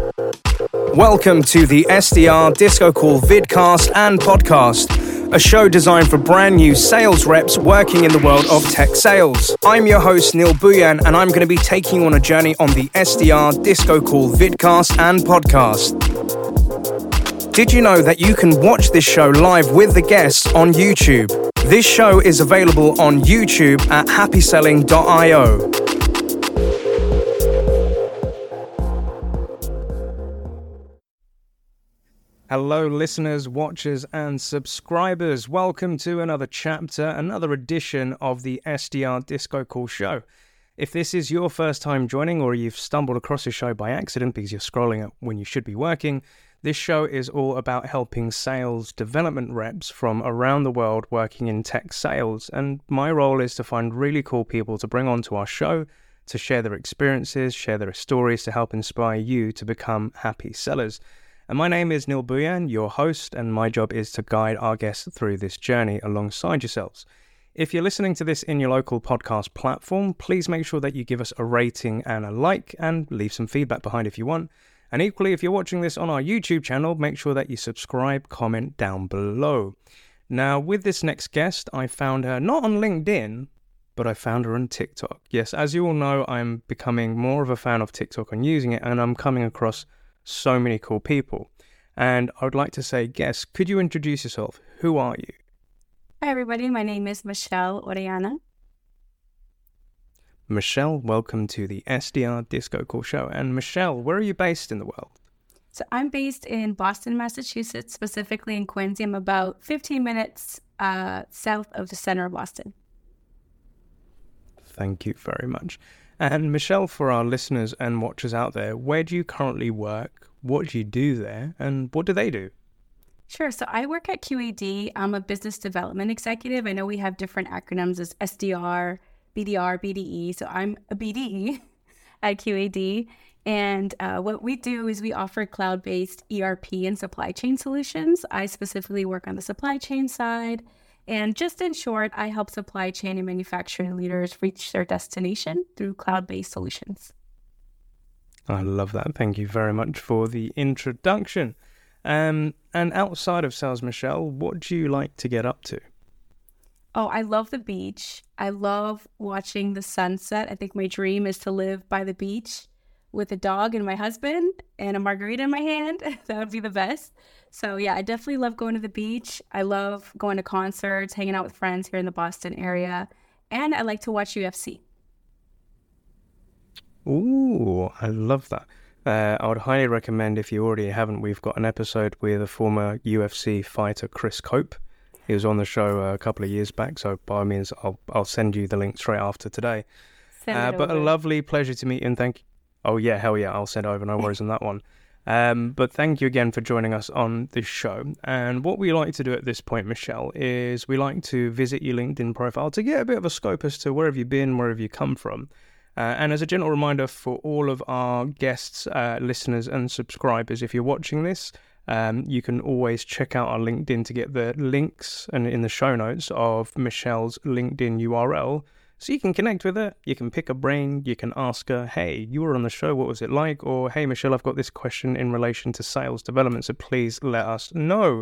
Welcome to the SDR Disco Call vidcast and podcast, a show designed for brand new sales reps working in the world of tech sales. I'm your host, Neil Buyan, and I'm going to be taking you on a journey on the SDR Disco Call vidcast and podcast. Did you know that you can watch this show live with the guests on YouTube? This show is available on YouTube at happyselling.io. Hello listeners, watchers and subscribers. Welcome to another chapter, another edition of the SDR Disco Call show. If this is your first time joining or you've stumbled across the show by accident because you're scrolling up when you should be working, this show is all about helping sales development reps from around the world working in tech sales. And my role is to find really cool people to bring onto our show to share their experiences, share their stories to help inspire you to become happy sellers. And my name is Neil Buyan, your host, and my job is to guide our guests through this journey alongside yourselves. If you're listening to this in your local podcast platform, please make sure that you give us a rating and a like and leave some feedback behind if you want. And equally, if you're watching this on our YouTube channel, make sure that you subscribe, comment down below. Now, with this next guest, I found her not on LinkedIn, but I found her on TikTok. Yes, as you all know, I'm becoming more of a fan of TikTok and using it, and I'm coming across so many cool people. And I would like to say, guest, could you introduce yourself? Who are you? Hi, everybody. My name is Michelle Orellana. Michelle, welcome to the SDR Disco Call show. And Michelle, where are you based in the world? So I'm based in Boston, Massachusetts, specifically in Quincy. I'm about 15 minutes south of the center of Boston. Thank you very much. And Michelle, for our listeners and watchers out there, where do you currently work? What do you do there? And what do they do? Sure. So I work at QAD. I'm a business development executive. I know we have different acronyms as SDR, BDR, BDE. So I'm a BDE at QAD. And what we do is we offer cloud-based ERP and supply chain solutions. I specifically work on the supply chain side. And just in short, I help supply chain and manufacturing leaders reach their destination through cloud-based solutions. I love that. Thank you very much for the introduction. And outside of sales, Michelle, what do you like to get up to? Oh, I love the beach. I love watching the sunset. I think my dream is to live by the beach with a dog and my husband and a margarita in my hand. That would be the best. So yeah, I definitely love going to the beach. I love going to concerts, hanging out with friends here in the Boston area. And I like to watch UFC. Ooh, I love that. I would highly recommend, if you already haven't, we've got an episode with a former UFC fighter, Chris Cope. He was on the show a couple of years back, so by all means, I'll send you the link straight after today. But a lovely pleasure to meet you, and thank you. Oh yeah, hell yeah, I'll send over, no worries on that one. But thank you again for joining us on this show. And what we like to do at this point, Michelle, is we like to visit your LinkedIn profile to get a bit of a scope as to where have you been, where have you come from. And as a gentle reminder for all of our guests, listeners and subscribers, if you're watching this, you can always check out our LinkedIn to get the links and in the show notes of Michelle's LinkedIn URL. So you can connect with her, you can pick a brain, you can ask her, hey, you were on the show, what was it like? Or, hey, Michelle, I've got this question in relation to sales development, so please let us know.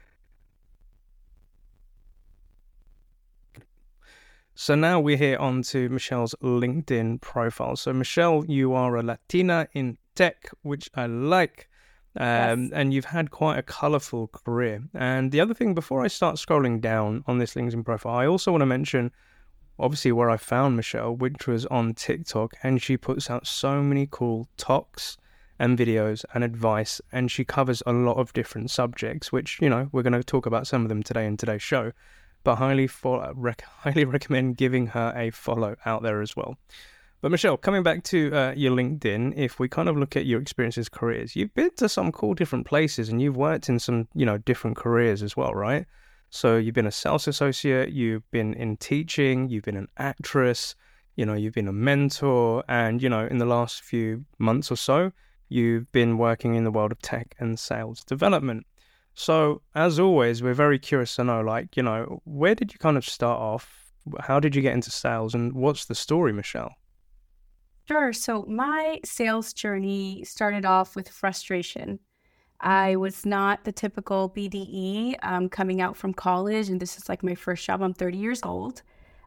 So now we're here on to Michelle's LinkedIn profile. So Michelle, you are a Latina in tech, which I like. Yes. And you've had quite a colourful career. And the other thing, before I start scrolling down on this LinkedIn profile, I also want to mention obviously where I found Michelle, which was on TikTok, and she puts out so many cool talks and videos and advice, and she covers a lot of different subjects, which, you know, we're going to talk about some of them today in today's show, but highly recommend giving her a follow out there as well. But Michelle, coming back to your LinkedIn, if we kind of look at your experiences, careers, you've been to some cool different places and you've worked in some, you know, different careers as well, right? So you've been a sales associate, you've been in teaching, you've been an actress, you know, you've been a mentor, and, you know, in the last few months or so, you've been working in the world of tech and sales development. So as always, we're very curious to know, like, you know, where did you kind of start off? How did you get into sales, and what's the story, Michelle? Sure. So my sales journey started off with frustration. I was not the typical BDE coming out from college, and this is like my first job. I'm 30 years old.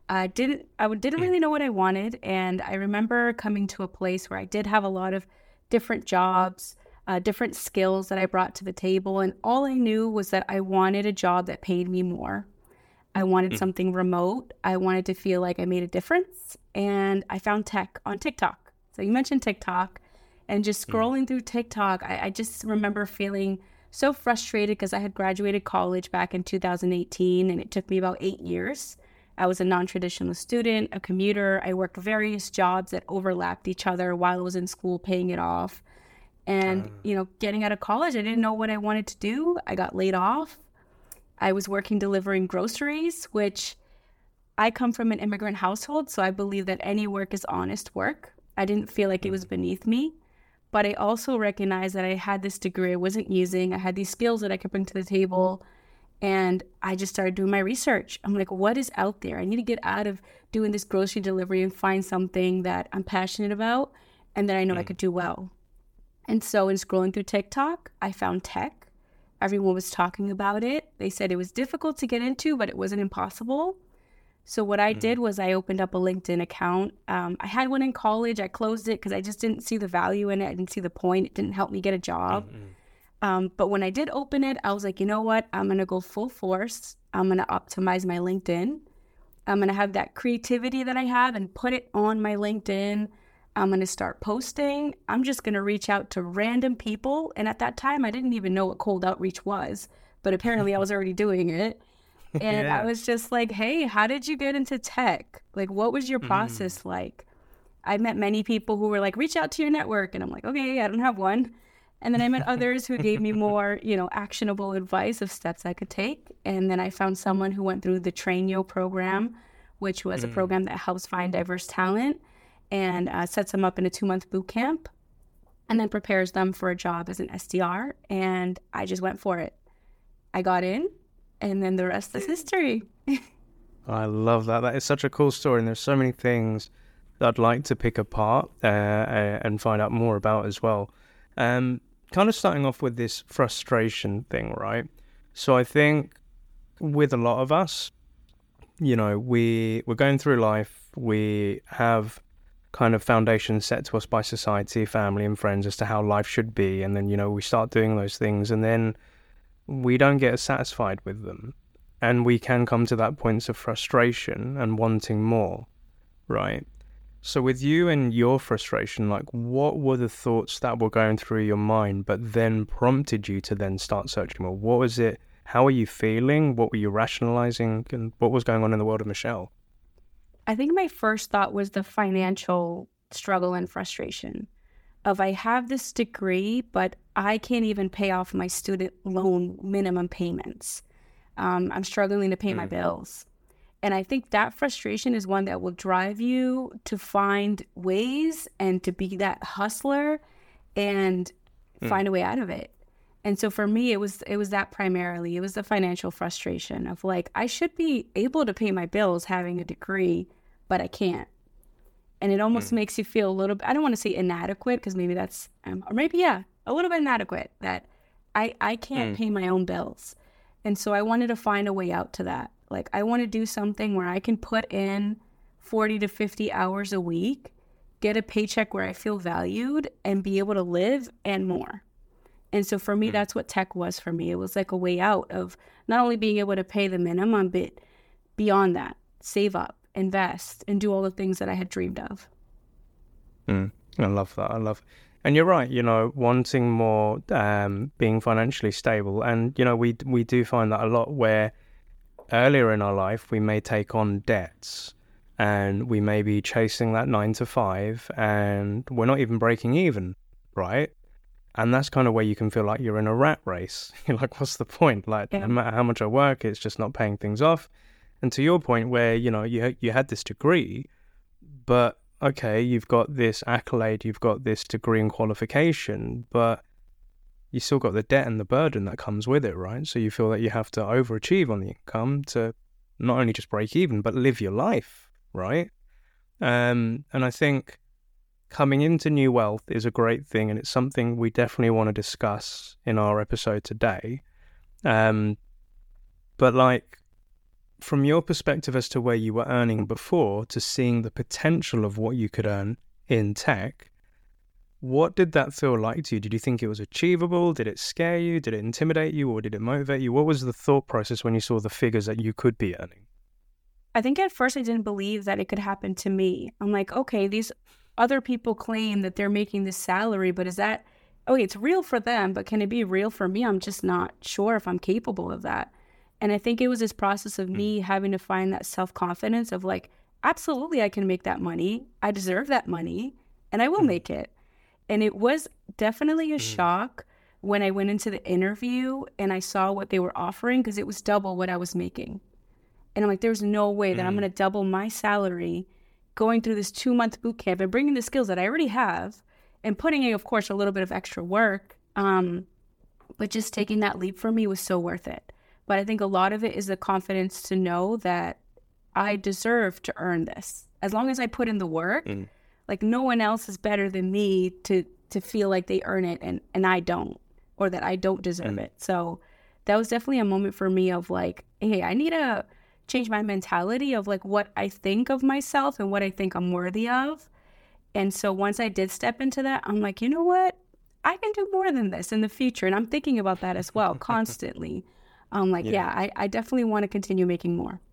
Didn't really know what I wanted, and I remember coming to a place where I did have a lot of different jobs, different skills that I brought to the table, and all I knew was that I wanted a job that paid me more. I wanted something remote. I wanted to feel like I made a difference, and I found tech on TikTok. So you mentioned TikTok, and just scrolling through TikTok, I just remember feeling so frustrated because I had graduated college back in 2018, and it took me about 8 years. I was a non-traditional student, a commuter. I worked various jobs that overlapped each other while I was in school, paying it off. And, getting out of college, I didn't know what I wanted to do. I got laid off. I was working delivering groceries, which I come from an immigrant household, so I believe that any work is honest work. I didn't feel like it was beneath me, but I also recognized that I had this degree I wasn't using. I had these skills that I could bring to the table, and I just started doing my research. I'm like, what is out there? I need to get out of doing this grocery delivery and find something that I'm passionate about and that I know I could do well. And so in scrolling through TikTok, I found tech. Everyone was talking about it. They said it was difficult to get into, but it wasn't impossible. So what I did was I opened up a LinkedIn account. I had one in college. I closed it because I just didn't see the value in it. I didn't see the point. It didn't help me get a job. But when I did open it, I was like, you know what? I'm going to go full force. I'm going to optimize my LinkedIn. I'm going to have that creativity that I have and put it on my LinkedIn. I'm going to start posting. I'm just going to reach out to random people. And at that time, I didn't even know what cold outreach was, but apparently I was already doing it. And I was just like, hey, how did you get into tech? Like, what was your process like? I met many people who were like, reach out to your network. And I'm like, okay, I don't have one. And then I met others who gave me more, actionable advice of steps I could take. And then I found someone who went through the Trainyo program, which was a program that helps find diverse talent and sets them up in a 2-month boot camp and then prepares them for a job as an SDR. And I just went for it. I got in, and then the rest is history. I love that. That is such a cool story. And there's so many things that I'd like to pick apart and find out more about as well. Kind of starting off with this frustration thing, right? So I think with a lot of us, we're going through life. We have kind of foundations set to us by society, family and friends as to how life should be. And then, we start doing those things and then we don't get as satisfied with them. And we can come to that point of frustration and wanting more, right? So with you and your frustration, like what were the thoughts that were going through your mind, but then prompted you to then start searching more? What was it? How were you feeling? What were you rationalizing? And what was going on in the world of Michelle? I think my first thought was the financial struggle and frustration of I have this degree, but I can't even pay off my student loan minimum payments. I'm struggling to pay my bills. And I think that frustration is one that will drive you to find ways and to be that hustler and find a way out of it. And so for me, it was that primarily. It was the financial frustration of like, I should be able to pay my bills having a degree, but I can't. And it almost makes you feel a little bit, I don't want to say inadequate because maybe that's, or maybe, a little bit inadequate that I can't pay my own bills. And so I wanted to find a way out to that. Like, I want to do something where I can put in 40 to 50 hours a week, get a paycheck where I feel valued, and be able to live and more. And so for me, that's what tech was for me. It was like a way out of not only being able to pay the minimum, but beyond that, save up, invest, and do all the things that I had dreamed of. I love that. And you're right, wanting more, being financially stable. And, we do find that a lot where earlier in our life, we may take on debts and we may be chasing that 9 to 5 and we're not even breaking even, right? And that's kind of where you can feel like you're in a rat race. You're like, what's the point? Like, no matter how much I work, it's just not paying things off. And to your point where, you had this degree, but okay, you've got this accolade, you've got this degree and qualification, but you still got the debt and the burden that comes with it, right? So you feel that you have to overachieve on the income to not only just break even, but live your life, right? And I think coming into New Wealth is a great thing, and it's something we definitely want to discuss in our episode today. But like, from your perspective as to where you were earning before to seeing the potential of what you could earn in tech, what did that feel like to you? Did you think it was achievable? Did it scare you? Did it intimidate you? Or did it motivate you? What was the thought process when you saw the figures that you could be earning? I think at first I didn't believe that it could happen to me. I'm like, okay, these other people claim that they're making this salary, but is that, okay, it's real for them, but can it be real for me? I'm just not sure if I'm capable of that. And I think it was this process of me having to find that self-confidence of like, absolutely, I can make that money. I deserve that money and I will make it. And it was definitely a shock when I went into the interview and I saw what they were offering, because it was double what I was making. And I'm like, there's no way that I'm going to double my salary going through this 2-month boot camp and bringing the skills that I already have and putting in, of course, a little bit of extra work. But just taking that leap for me was so worth it. But I think a lot of it is the confidence to know that I deserve to earn this. As long as I put in the work, like no one else is better than me to feel like they earn it and I don't, or that I don't deserve it. So that was definitely a moment for me of like, hey, I need to change my mentality of like what I think of myself and what I think I'm worthy of. And so once I did step into that, I'm like, you know what? I can do more than this in the future. And I'm thinking about that as well constantly. I'm like, I definitely want to continue making more.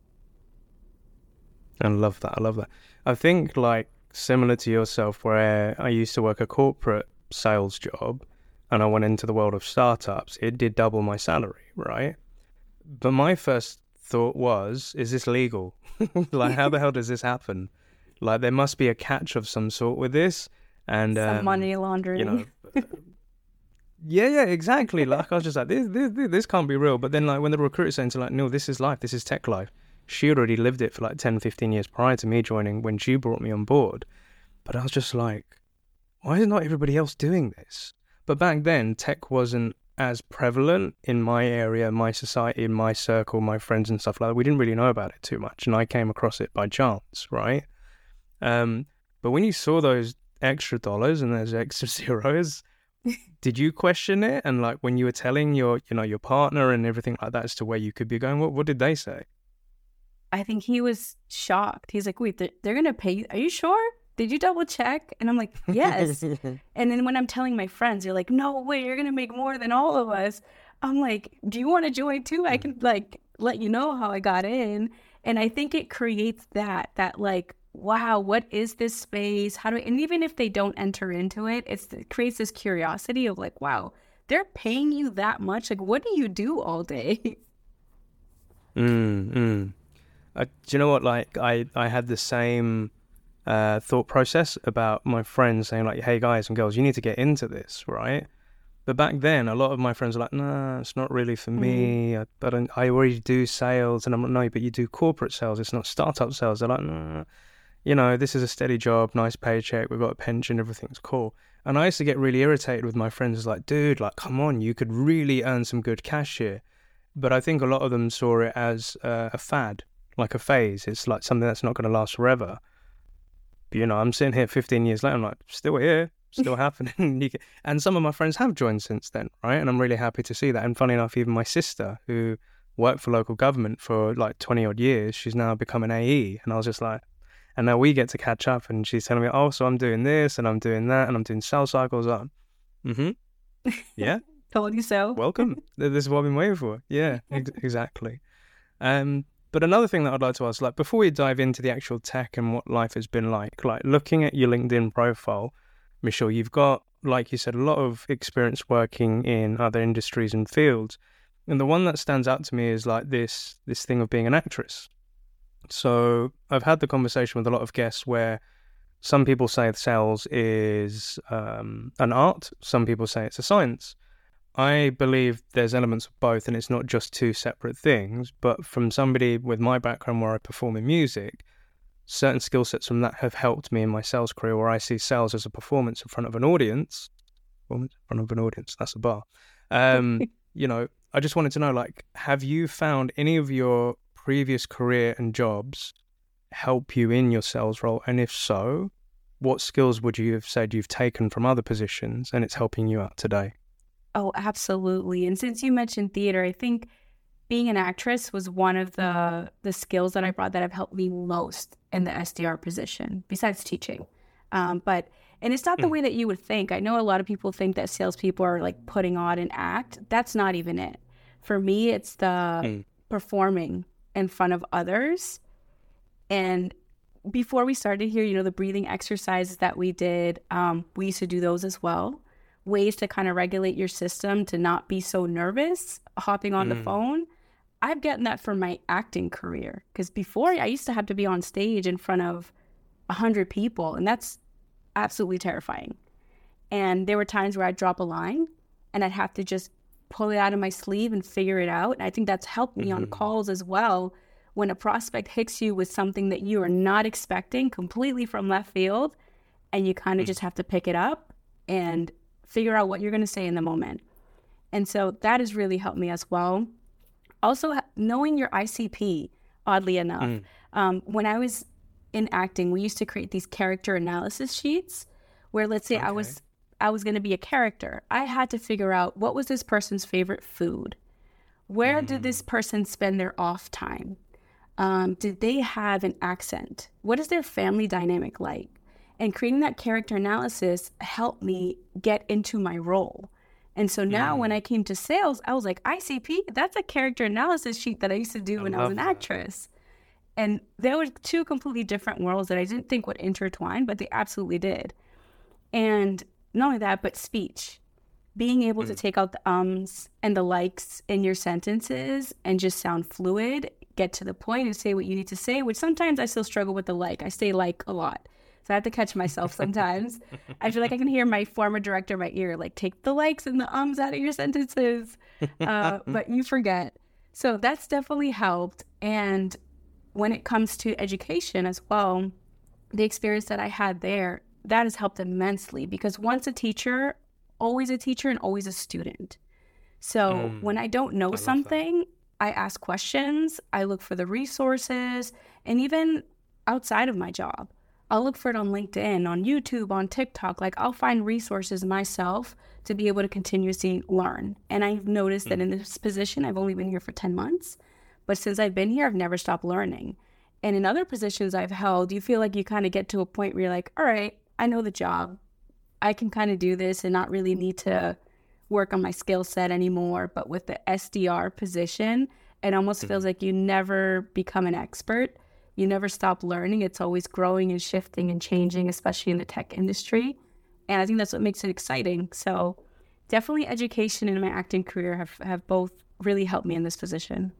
I love that. I love that. I think like similar to yourself, where I used to work a corporate sales job and I went into the world of startups, it did double my salary, right? But my first thought was, is this legal? Like, how the hell does this happen? Like, there must be a catch of some sort with this. And some money laundering. You know, yeah, exactly. Like, I was just like, this can't be real. But then, like, when the recruiter saying to like, no, this is life, this is tech life. She already lived it for like 10, 15 years prior to me joining when she brought me on board. But I was just like, why is not everybody else doing this? But back then, tech wasn't as prevalent in my area, my society, in my circle, my friends and stuff like that. We didn't really know about it too much. And I came across it by chance, right? But when you saw those extra dollars and those extra zeros, did you question it? And like when you were telling your partner and everything like that as to where you could be going, what did they say? I think he was shocked. He's like, wait, they're going to pay you? Are you sure? Did you double check? And I'm like, yes. And then when I'm telling my friends, they're like, no way, you're going to make more than all of us. I'm like, do you want to join too? I can like let you know how I got in. And I think it creates that like, wow, what is this space? And even if they don't enter into it, it creates this curiosity of like, wow, they're paying you that much. Like, what do you do all day? Do you know what? Like, I had the same thought process about my friends saying like, hey guys and girls, you need to get into this, right? But back then, a lot of my friends were like, nah, it's not really for me. I already do sales. And I'm like, no, but you do corporate sales. It's not startup sales. They're like, nah, this is a steady job, nice paycheck. We've got a pension. Everything's cool. And I used to get really irritated with my friends. Like, dude, like, come on, you could really earn some good cash here. But I think a lot of them saw it as a fad, like a phase. It's like something that's not going to last forever. But, I'm sitting here 15 years later, I'm like, still here, still happening. And some of my friends have joined since then, right? And I'm really happy to see that. And funny enough, even my sister, who worked for local government for like 20 odd years, she's now become an AE. And I was just like, and now we get to catch up. And she's telling me, oh, so I'm doing this and I'm doing that and I'm doing sales cycles. Yeah. Told you so. Welcome. This is what I've been waiting for. Yeah, exactly. But another thing that I'd like to ask, like before we dive into the actual tech and what life has been like looking at your LinkedIn profile, Michelle, you've got, like you said, a lot of experience working in other industries and fields. And the one that stands out to me is like this thing of being an actress. So I've had the conversation with a lot of guests where some people say sales is an art. Some people say it's a science. I believe there's elements of both and it's not just two separate things, but from somebody with my background where I perform in music, certain skill sets from that have helped me in my sales career where I see sales as a performance in front of an audience. That's a bar. I just wanted to know, like, have you found any of your previous career and jobs help you in your sales role? And if so, what skills would you have said you've taken from other positions and it's helping you out today? Oh, absolutely. And since you mentioned theater, I think being an actress was one of the skills that I brought that have helped me most in the SDR position, besides teaching. And it's not the way that you would think. I know a lot of people think that salespeople are like putting on an act. That's not even it. For me, it's the performing in front of others. And before we started here, the breathing exercises that we did, we used to do those as well. Ways to kind of regulate your system to not be so nervous hopping on the phone. I've gotten that from my acting career, because before I used to have to be on stage in front of 100 people, and that's absolutely terrifying. And there were times where I'd drop a line and I'd have to just pull it out of my sleeve and figure it out. And I think that's helped me on calls as well. When a prospect hits you with something that you are not expecting completely from left field, and you kind of just have to pick it up and figure out what you're going to say in the moment. And so that has really helped me as well. Also, knowing your ICP, oddly enough. When I was in acting, we used to create these character analysis sheets where, let's say I was going to be a character. I had to figure out, what was this person's favorite food? Where did this person spend their off time? Did they have an accent? What is their family dynamic like? And creating that character analysis helped me get into my role. And so now when I came to sales, I was like, ICP, that's a character analysis sheet that I used to do when I was an actress. And there were two completely different worlds that I didn't think would intertwine, but they absolutely did. And not only that, but speech. Being able to take out the ums and the likes in your sentences and just sound fluid, get to the point and say what you need to say, which sometimes I still struggle with the like. I say like a lot. So I have to catch myself sometimes. I feel like I can hear my former director in my ear, like, take the likes and the ums out of your sentences. But you forget. So that's definitely helped. And when it comes to education as well, the experience that I had there, that has helped immensely, because once a teacher, always a teacher and always a student. So when I don't know something, I ask questions, I look for the resources, and even outside of my job, I'll look for it on LinkedIn, on YouTube, on TikTok. Like, I'll find resources myself to be able to continuously learn. And I've noticed that in this position, I've only been here for 10 months. But since I've been here, I've never stopped learning. And in other positions I've held, you feel like you kind of get to a point where you're like, all right, I know the job. I can kind of do this and not really need to work on my skill set anymore. But with the SDR position, it almost feels like you never become an expert. You never stop learning. It's always growing and shifting and changing, especially in the tech industry. And I think that's what makes it exciting. So definitely education and my acting career have both really helped me in this position.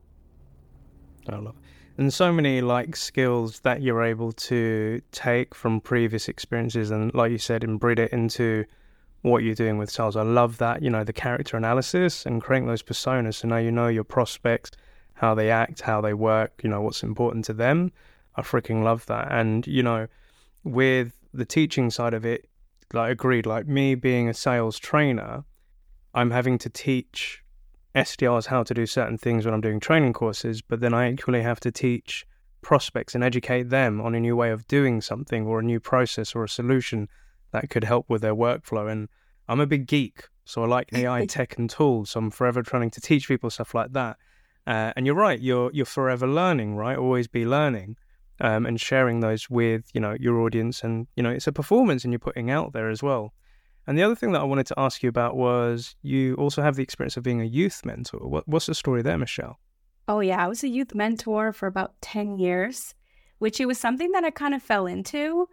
I love it. And so many skills that you're able to take from previous experiences and, like you said, embed it into what you're doing with sales. I love that, the character analysis and creating those personas. So now you know your prospects, how they act, how they work, what's important to them. I freaking love that. And, with the teaching side of it, agreed, me being a sales trainer, I'm having to teach SDRs how to do certain things when I'm doing training courses, but then I equally have to teach prospects and educate them on a new way of doing something or a new process or a solution that could help with their workflow. And I'm a big geek, so I like AI tech and tools. So I'm forever trying to teach people stuff like that. And you're right, you're forever learning, right? Always be learning, and sharing those with, your audience. And, it's a performance and you're putting out there as well. And the other thing that I wanted to ask you about was you also have the experience of being a youth mentor. What's the story there, Michelle? Oh, yeah. I was a youth mentor for about 10 years, which it was something that I kind of fell into.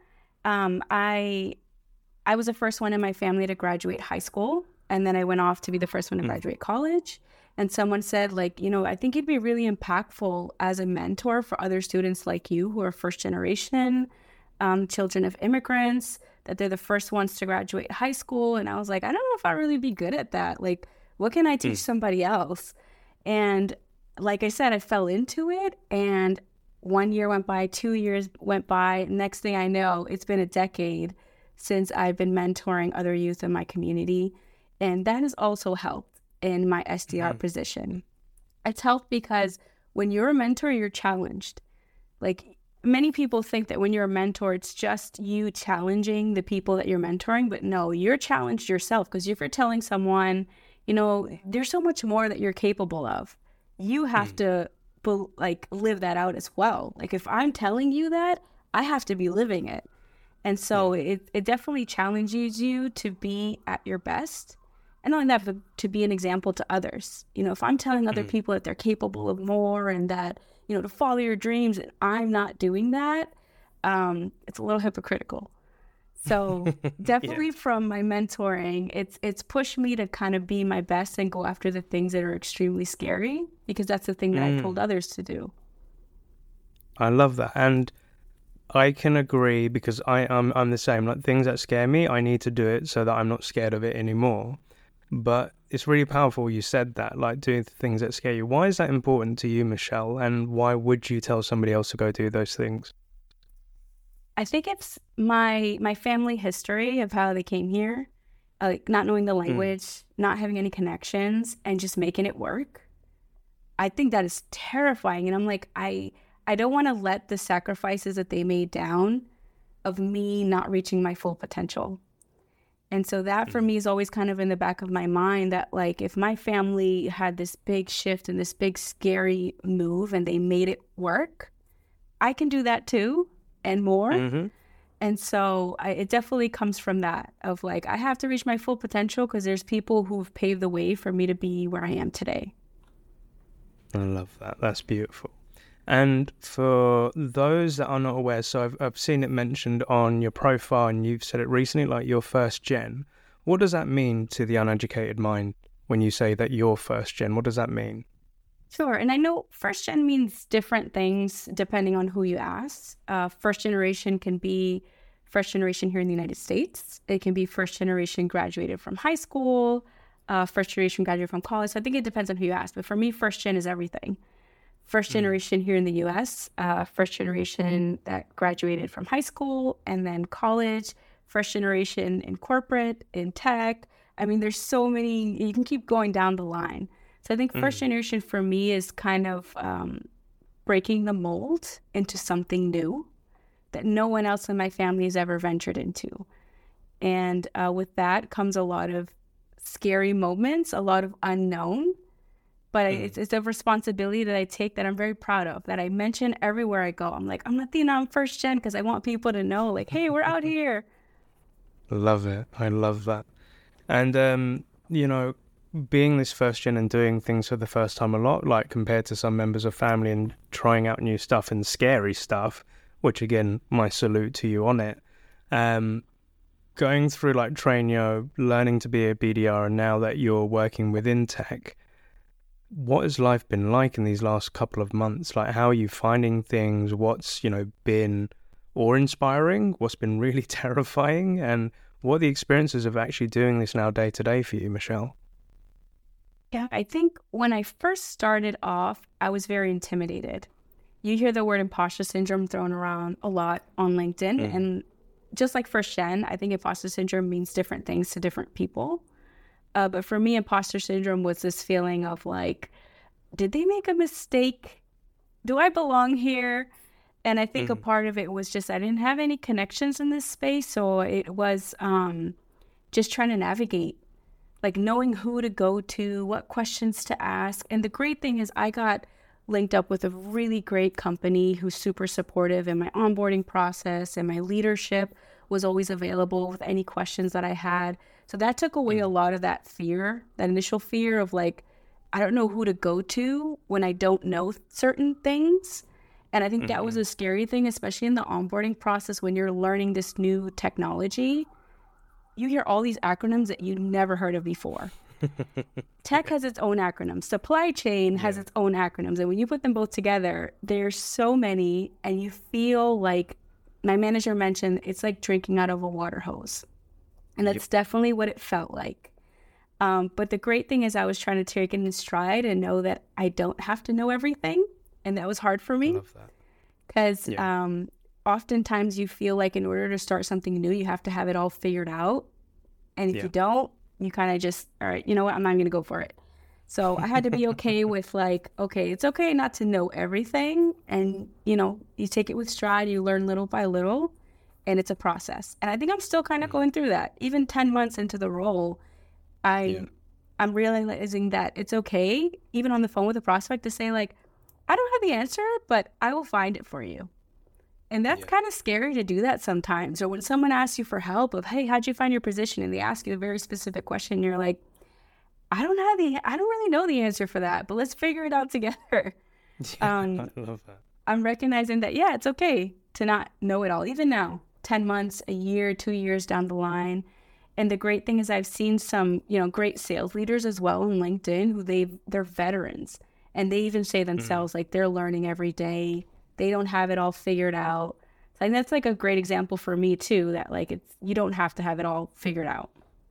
I was the first one in my family to graduate high school, and then I went off to be the first one to graduate college. And someone said, I think you'd be really impactful as a mentor for other students like you who are first generation, children of immigrants, that they're the first ones to graduate high school. And I was like, I don't know if I'll really be good at that. What can I teach somebody else? And like I said, I fell into it. And 1 year went by, 2 years went by. Next thing I know, it's been a decade since I've been mentoring other youth in my community. And that has also helped in my SDR position. It's helped because when you're a mentor, you're challenged. many people think that when you're a mentor, it's just you challenging the people that you're mentoring. But no, you're challenged yourself, because if you're telling someone, there's so much more that you're capable of, you have to live that out as well. Like if I'm telling you that, I have to be living it. And so it definitely challenges you to be at your best. And not only that, but to be an example to others. If I'm telling other people that they're capable of more and that, to follow your dreams, and I'm not doing that, it's a little hypocritical. So definitely from my mentoring, it's pushed me to kind of be my best and go after the things that are extremely scary, because that's the thing that I told others to do. I love that. And I can agree, because I'm the same. Like things that scare me, I need to do it so that I'm not scared of it anymore. But it's really powerful you said that, like doing things that scare you. Why is that important to you, Michelle? And why would you tell somebody else to go do those things? I think it's my family history of how they came here, like not knowing the language, not having any connections, and just making it work. I think that is terrifying. And I'm like, I don't want to let the sacrifices that they made down of me not reaching my full potential. And so that for me is always kind of in the back of my mind, that like if my family had this big shift and this big scary move and they made it work, I can do that too and more. And so it definitely comes from that of like, I have to reach my full potential because there's people who've paved the way for me to be where I am today. I love that. That's beautiful. And for those that are not aware, so I've seen it mentioned on your profile and you've said it recently, like you're first gen. What does that mean to the uneducated mind when you say that you're first gen? What does that mean? Sure. And I know first gen means different things depending on who you ask. First generation can be first generation here in the United States. It can be first generation graduated from high school, first generation graduated from college. So I think it depends on who you ask. But for me, first gen is everything. First generation here in the U.S., first generation that graduated from high school and then college, first generation in corporate, in tech. I mean, there's so many, you can keep going down the line. So I think first generation for me is kind of breaking the mold into something new that no one else in my family has ever ventured into. And with that comes a lot of scary moments, a lot of unknown. But it's a responsibility that I take that I'm very proud of, that I mention everywhere I go. I'm like, I'm Latina, I'm first gen, because I want people to know, like, hey, we're out here. Love it. I love that. And, being this first gen and doing things for the first time a lot, like compared to some members of family and trying out new stuff and scary stuff, which again, my salute to you on it. Going through like Trainio, learning to be a BDR, and now that you're working within tech, what has life been like in these last couple of months? Like, how are you finding things? What's, been awe-inspiring? What's been really terrifying? And what are the experiences of actually doing this now day to day for you, Michelle? Yeah, I think when I first started off, I was very intimidated. You hear the word imposter syndrome thrown around a lot on LinkedIn. And just like first gen, I think imposter syndrome means different things to different people. But for me, imposter syndrome was this feeling of like, did they make a mistake? Do I belong here? And I think a part of it was just I didn't have any connections in this space. So it was just trying to navigate, like knowing who to go to, what questions to ask. And the great thing is I got linked up with a really great company who's super supportive in my onboarding process, and my leadership was always available with any questions that I had. So that took away a lot of that fear, that initial fear of like, I don't know who to go to when I don't know certain things. And I think that was a scary thing, especially in the onboarding process when you're learning this new technology. You hear all these acronyms that you never heard of before. Tech has its own acronyms. Supply chain has its own acronyms. And when you put them both together, there's so many, and you feel like, my manager mentioned, it's like drinking out of a water hose. And that's definitely what it felt like. But the great thing is I was trying to take it in stride and know that I don't have to know everything. And that was hard for me. I love that. Because oftentimes you feel like in order to start something new, you have to have it all figured out. And if you don't, you kind of just, all right, you know what, I'm not going to go for it. So I had to be okay with like, okay, it's okay not to know everything. And, you know, you take it with stride, you learn little by little, and it's a process. And I think I'm still kind of going through that. Even 10 months into the role, I'm realizing that it's okay, even on the phone with a prospect, to say like, I don't have the answer, but I will find it for you. And that's kind of scary to do that sometimes. Or when someone asks you for help of, hey, how'd you find your position? And they ask you a very specific question, you're like, I don't really know the answer for that, but let's figure it out together. I love that. I'm recognizing that, yeah, it's okay to not know it all, even now, 10 months, a year, 2 years down the line. And the great thing is I've seen some, you know, great sales leaders as well on LinkedIn who they're veterans. And they even say themselves, like, they're learning every day. They don't have it all figured out. So I think that's like a great example for me too, that like you don't have to have it all figured out.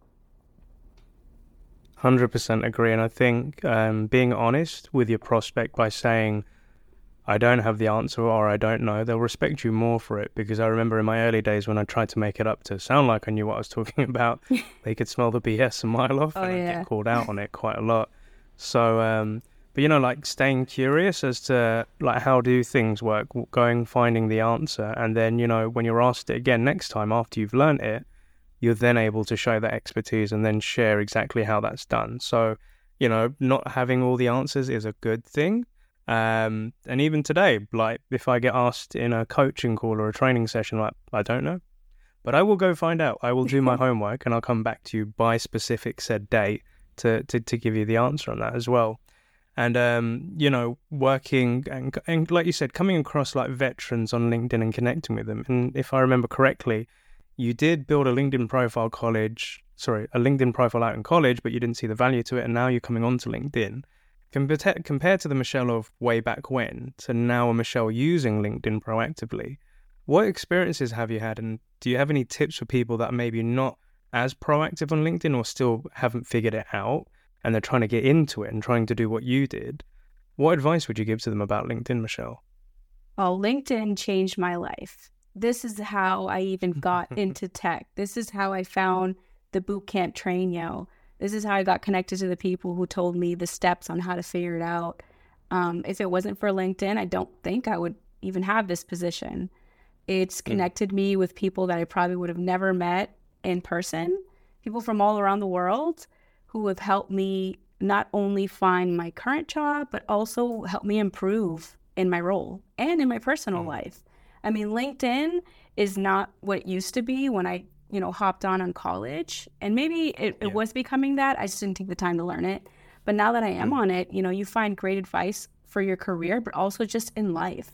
100% agree. And I think being honest with your prospect by saying, I don't have the answer or I don't know, they'll respect you more for it. Because I remember in my early days when I tried to make it up to sound like I knew what I was talking about, they could smell the BS a mile off and I'd get called out on it quite a lot. So, but you know, like staying curious as to like how do things work, going, finding the answer. And then, you know, when you're asked it again next time after you've learned it, you're then able to show that expertise and then share exactly how that's done. So, you know, not having all the answers is a good thing. And even today, like if I get asked in a coaching call or a training session, like, I don't know, but I will go find out. I will do my homework and I'll come back to you by specific said date to give you the answer on that as well. And, you know, working and like you said, coming across like veterans on LinkedIn and connecting with them. And if I remember correctly, you did build a LinkedIn profile out in college, but you didn't see the value to it. And now you're coming onto LinkedIn. Compared to the Michelle of way back when to now a Michelle using LinkedIn proactively, what experiences have you had? And do you have any tips for people that are maybe not as proactive on LinkedIn or still haven't figured it out and they're trying to get into it and trying to do what you did? What advice would you give to them about LinkedIn, Michelle? Oh, LinkedIn changed my life. This is how I even got into tech. This is how I found the bootcamp train yo. This is how I got connected to the people who told me the steps on how to figure it out. If it wasn't for LinkedIn, I don't think I would even have this position. It's connected me with people that I probably would have never met in person, people from all around the world who have helped me not only find my current job, but also help me improve in my role and in my personal life. I mean, LinkedIn is not what it used to be when I, you know, hopped on college. And maybe it was becoming that. I just didn't take the time to learn it. But now that I am on it, you know, you find great advice for your career, but also just in life.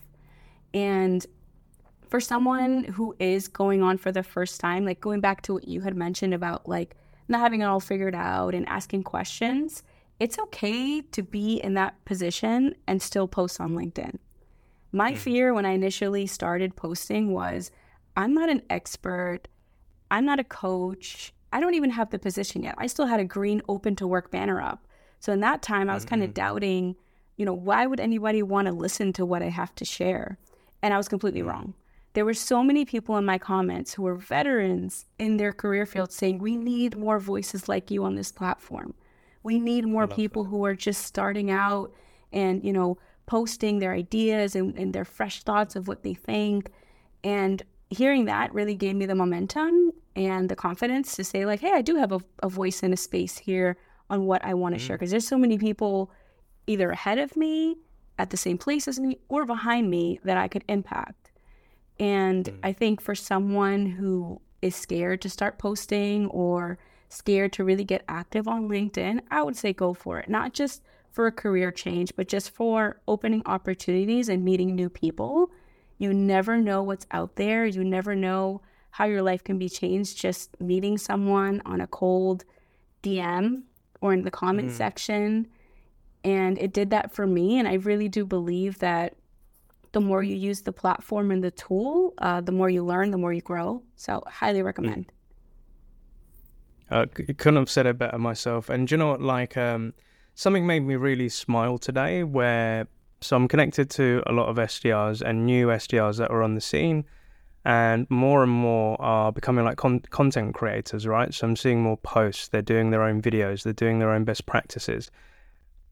And for someone who is going on for the first time, like going back to what you had mentioned about like not having it all figured out and asking questions, it's okay to be in that position and still post on LinkedIn. My fear when I initially started posting was, I'm not an expert. I'm not a coach. I don't even have the position yet. I still had a green open to work banner up. So in that time, I was kind of doubting, you know, why would anybody want to listen to what I have to share? And I was completely wrong. There were so many people in my comments who were veterans in their career field saying, we need more voices like you on this platform. We need more people who are just starting out and, you know, posting their ideas and their fresh thoughts of what they think. And hearing that really gave me the momentum and the confidence to say like, hey, I do have a voice in a space here on what I want to share. Because there's so many people either ahead of me, at the same place as me, or behind me that I could impact. And I think for someone who is scared to start posting or scared to really get active on LinkedIn, I would say go for it. Not just for a career change, but just for opening opportunities and meeting new people. You never know what's out there. You never know how your life can be changed just meeting someone on a cold DM or in the comment section. And it did that for me. And I really do believe that the more you use the platform and the tool, the more you learn, the more you grow. So highly recommend. Couldn't have said it better myself. And do you know what, like, something made me really smile today so I'm connected to a lot of SDRs and new SDRs that are on the scene, and more are becoming like content creators, right? So I'm seeing more posts, they're doing their own videos, they're doing their own best practices.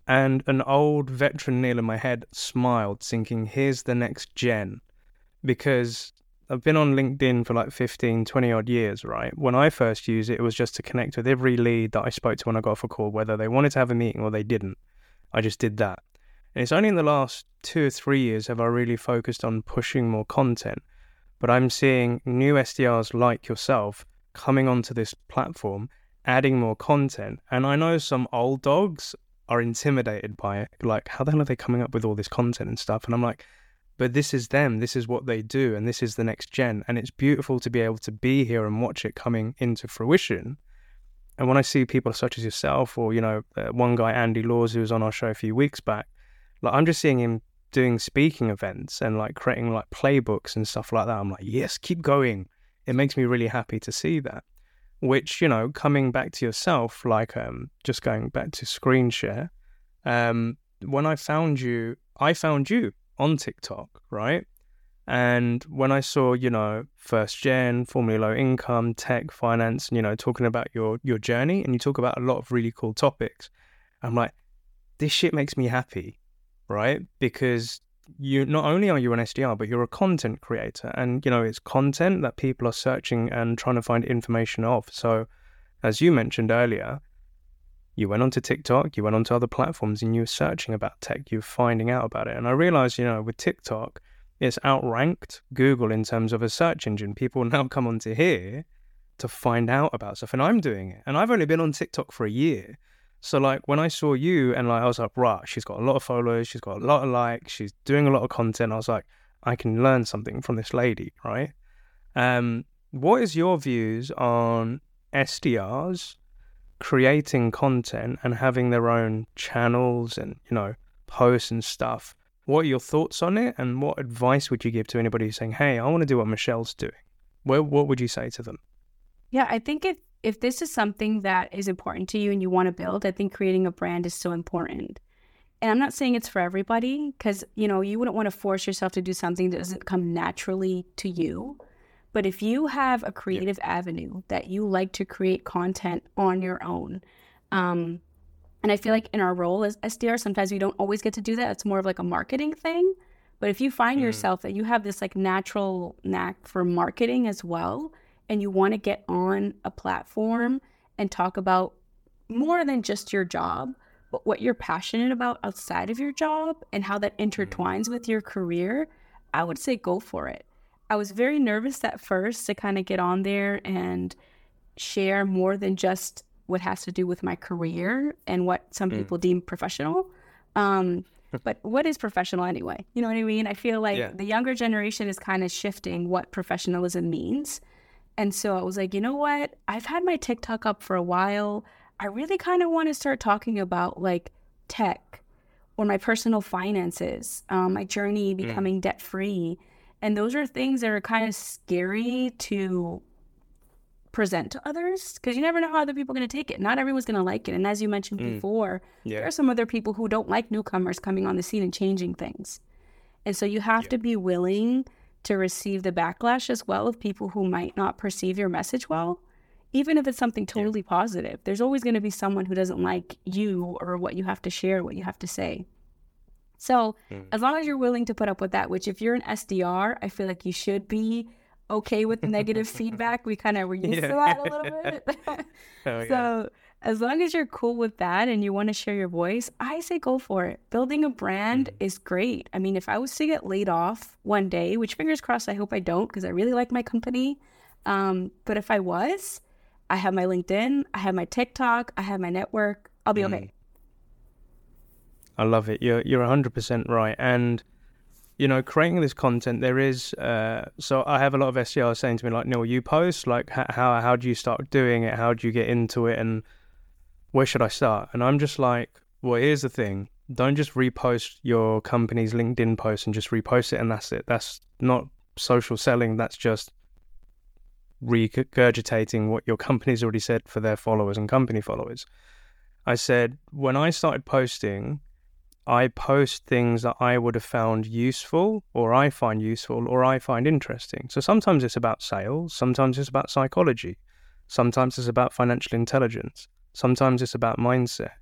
And an old veteran Neil in my head smiled, thinking, here's the next gen. Because I've been on LinkedIn for like 15, 20 odd years, right? When I first used it, it was just to connect with every lead that I spoke to when I got off a call, whether they wanted to have a meeting or they didn't. I just did that. And it's only in the last 2 or 3 years have I really focused on pushing more content. But I'm seeing new SDRs like yourself coming onto this platform, adding more content. And I know some old dogs are intimidated by it. Like, how the hell are they coming up with all this content and stuff? And I'm like, but this is them. This is what they do. And this is the next gen. And it's beautiful to be able to be here and watch it coming into fruition. And when I see people such as yourself, or, one guy, Andy Laws, who was on our show a few weeks back, like, I'm just seeing him doing speaking events and like creating like playbooks and stuff like that. I'm like, yes, keep going. It makes me really happy to see that. Which, coming back to yourself, like just going back to screen share, when I found you on TikTok, right? And when I saw, first gen, formerly low income, tech, finance, talking about your journey, and you talk about a lot of really cool topics, I'm like, this shit makes me happy, right? Because you not only are you an SDR, but you're a content creator, and it's content that people are searching and trying to find information of. So as you mentioned earlier, you went onto TikTok, you went onto other platforms, and you were searching about tech, you were finding out about it. And I realized, with TikTok, it's outranked Google in terms of a search engine. People now come onto here to find out about stuff, and I'm doing it. And I've only been on TikTok for a year. So like when I saw you and like I was like, right, she's got a lot of followers, she's got a lot of likes, she's doing a lot of content. I was like, I can learn something from this lady, right? What is your views on SDRs creating content and having their own channels and, posts and stuff? What are your thoughts on it? And what advice would you give to anybody who's saying, hey, I want to do what Michelle's doing? What would you say to them? Yeah, I think if this is something that is important to you and you want to build, I think creating a brand is so important. And I'm not saying it's for everybody, because, you wouldn't want to force yourself to do something that doesn't come naturally to you. But if you have a creative avenue that you like to create content on your own, and I feel like in our role as SDR, sometimes we don't always get to do that. It's more of like a marketing thing. But if you find yourself that you have this like natural knack for marketing as well, and you want to get on a platform and talk about more than just your job, but what you're passionate about outside of your job and how that intertwines with your career, I would say go for it. I was very nervous at first to kind of get on there and share more than just what has to do with my career and what some people deem professional. But what is professional anyway? You know what I mean? I feel like the younger generation is kind of shifting what professionalism means. And so I was like, you know what? I've had my TikTok up for a while. I really kind of want to start talking about like tech or my personal finances, my journey becoming debt free. And those are things that are kind of scary to present to others because you never know how other people are going to take it. Not everyone's going to like it. And as you mentioned before, there are some other people who don't like newcomers coming on the scene and changing things. And so you have to be willing to receive the backlash as well of people who might not perceive your message well, even if it's something totally positive. There's always going to be someone who doesn't like you or what you have to share, what you have to say. So as long as you're willing to put up with that, which if you're an SDR, I feel like you should be okay with negative feedback. We kind of were used to that a little bit. So as long as you're cool with that and you want to share your voice, I say go for it. Building a brand is great. I mean, if I was to get laid off one day, which fingers crossed, I hope I don't because I really like my company. But if I was, I have my LinkedIn, I have my TikTok, I have my network. I'll be okay. I love it. You're 100% right. And, creating this content, there is, so I have a lot of SDRs saying to me like, Neil, you post, like how do you start doing it? How do you get into it? And where should I start? And I'm just like, well, here's the thing. Don't just repost your company's LinkedIn post and just repost it and that's it. That's not social selling. That's just regurgitating what your company's already said for their followers and company followers. I said, when I started posting, I post things that I would have found useful or I find useful or I find interesting. So sometimes it's about sales. Sometimes it's about psychology. Sometimes it's about financial intelligence. Sometimes it's about mindset.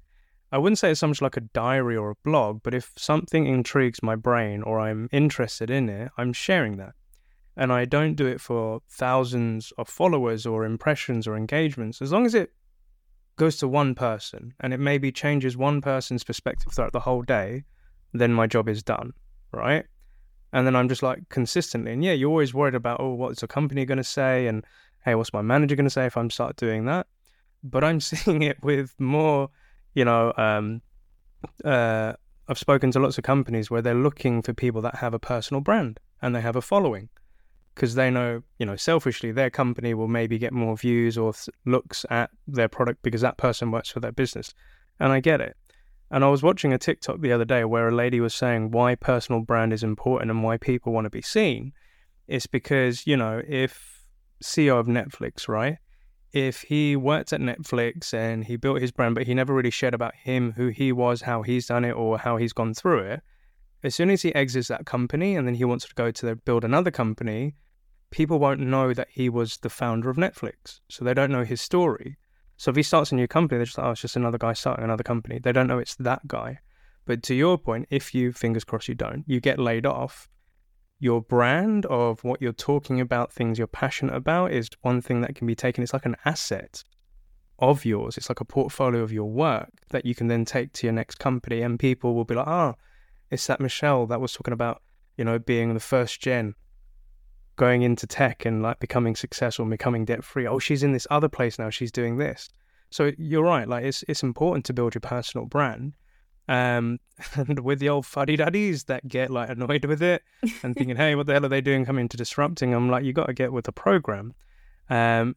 I wouldn't say it's so much like a diary or a blog, but if something intrigues my brain or I'm interested in it, I'm sharing that. And I don't do it for thousands of followers or impressions or engagements. As long as it goes to one person and it maybe changes one person's perspective throughout the whole day, then my job is done, right? And then I'm just like consistently, and yeah, you're always worried about, oh, what's the company going to say? And hey, what's my manager going to say if I'm start doing that? But I'm seeing it with more, I've spoken to lots of companies where they're looking for people that have a personal brand and they have a following, because they know, selfishly, their company will maybe get more views or looks at their product because that person works for their business. And I get it. And I was watching a TikTok the other day where a lady was saying why personal brand is important and why people want to be seen. It's because, if CEO of Netflix, right? If he worked at Netflix and he built his brand, but he never really shared about him, who he was, how he's done it, or how he's gone through it, as soon as he exits that company and then he wants to go to build another company, people won't know that he was the founder of Netflix. So they don't know his story. So if he starts a new company, they're just like, oh, it's just another guy starting another company. They don't know it's that guy. But to your point, if you, fingers crossed you don't, you get laid off, your brand of what you're talking about, things you're passionate about, is one thing that can be taken. It's like an asset of yours. It's like a portfolio of your work that you can then take to your next company. And people will be like, oh, it's that Michelle that was talking about, being the first gen, going into tech and like becoming successful and becoming debt free. Oh, she's in this other place now. She's doing this. So you're right. Like it's important to build your personal brand. And with the old fuddy duddies that get like annoyed with it and thinking, hey, what the hell are they doing coming to disrupting? I'm like, you got to get with the program. And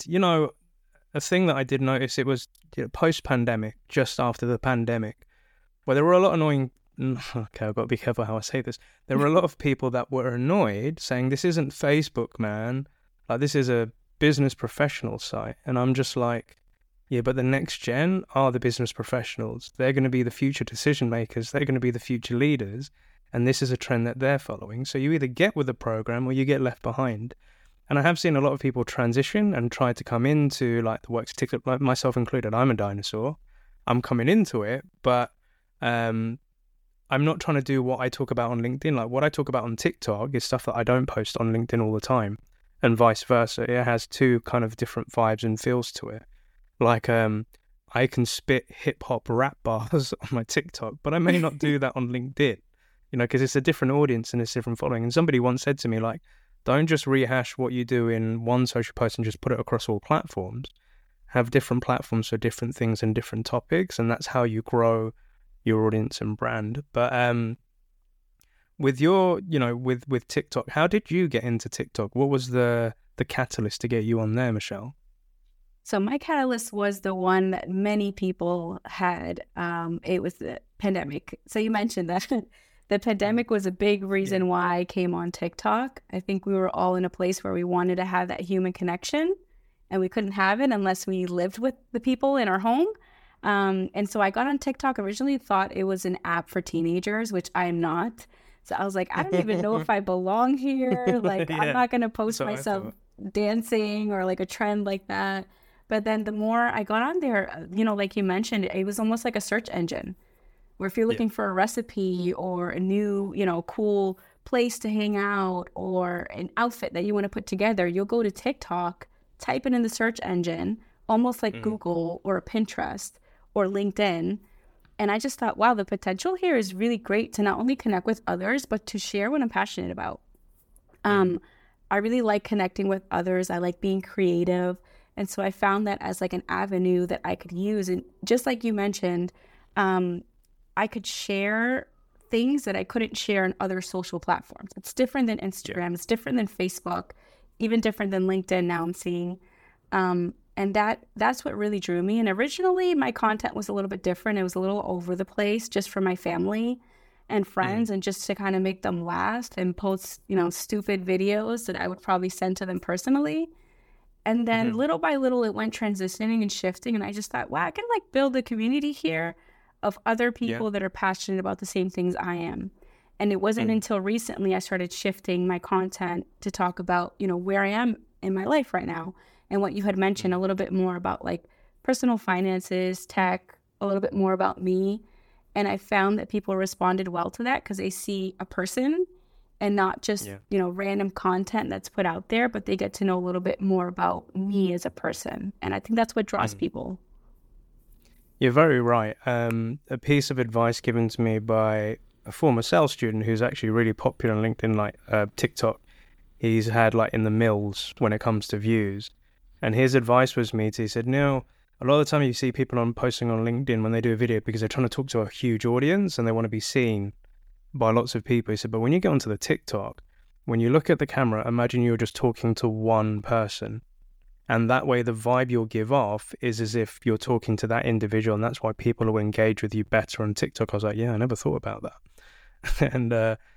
a thing that I did notice, it was post pandemic, just after the pandemic, where there were a lot of annoying. Okay, I've got to be careful how I say this. There were a lot of people that were annoyed saying, this isn't Facebook, man. Like, this is a business professional site. And I'm just like, yeah, but the next gen are the business professionals. They're going to be the future decision makers. They're going to be the future leaders. And this is a trend that they're following. So you either get with the program or you get left behind. And I have seen a lot of people transition and try to come into like the works of TikTok, like myself included. I'm a dinosaur. I'm coming into it, but I'm not trying to do what I talk about on LinkedIn. Like what I talk about on TikTok is stuff that I don't post on LinkedIn all the time, and vice versa. It has two kind of different vibes and feels to it. Like I can spit hip hop rap bars on my TikTok, but I may not do that on LinkedIn, because it's a different audience and it's different following. And somebody once said to me, like, don't just rehash what you do in one social post and just put it across all platforms. Have different platforms for different things and different topics, and that's how you grow your audience and brand. But with your, with TikTok, how did you get into TikTok? What was the catalyst to get you on there, Michelle? So my catalyst was the one that many people had. It was the pandemic. So you mentioned that the pandemic was a big reason why I came on TikTok. I think we were all in a place where we wanted to have that human connection, and we couldn't have it unless we lived with the people in our home. And so I got on TikTok, originally thought it was an app for teenagers, which I'm not. So I was like, I don't even know if I belong here. Like, yeah, I'm not going to post myself dancing or like a trend like that. But then the more I got on there, like you mentioned, it was almost like a search engine where if you're looking for a recipe or a new, cool place to hang out or an outfit that you want to put together, you'll go to TikTok, type it in the search engine, almost like Google or Pinterest or LinkedIn. And I just thought, wow, the potential here is really great to not only connect with others, but to share what I'm passionate about. I really like connecting with others. I like being creative. And so I found that as like an avenue that I could use. And just like you mentioned, I could share things that I couldn't share on other social platforms. It's different than Instagram. It's different than Facebook, even different than LinkedIn now I'm seeing. And that's what really drew me. And originally my content was a little bit different. It was a little over the place just for my family and friends and just to kind of make them laugh and post, stupid videos that I would probably send to them personally. And then little by little, it went transitioning and shifting. And I just thought, wow, I can like build a community here of other people that are passionate about the same things I am. And it wasn't until recently I started shifting my content to talk about, where I am in my life right now. And what you had mentioned a little bit more about like personal finances, tech, a little bit more about me. And I found that people responded well to that because they see a person and not just, random content that's put out there, but they get to know a little bit more about me as a person. And I think that's what draws people. You're very right. A piece of advice given to me by a former sales student who's actually really popular on LinkedIn, like TikTok. He's had like in the mills when it comes to views. And his advice was he said, no, a lot of the time you see people posting on LinkedIn when they do a video because they're trying to talk to a huge audience and they want to be seen by lots of people. He said, but when you get onto the TikTok, when you look at the camera, imagine you're just talking to one person. And that way the vibe you'll give off is as if you're talking to that individual. And that's why people will engage with you better on TikTok. I was like, yeah, I never thought about that. And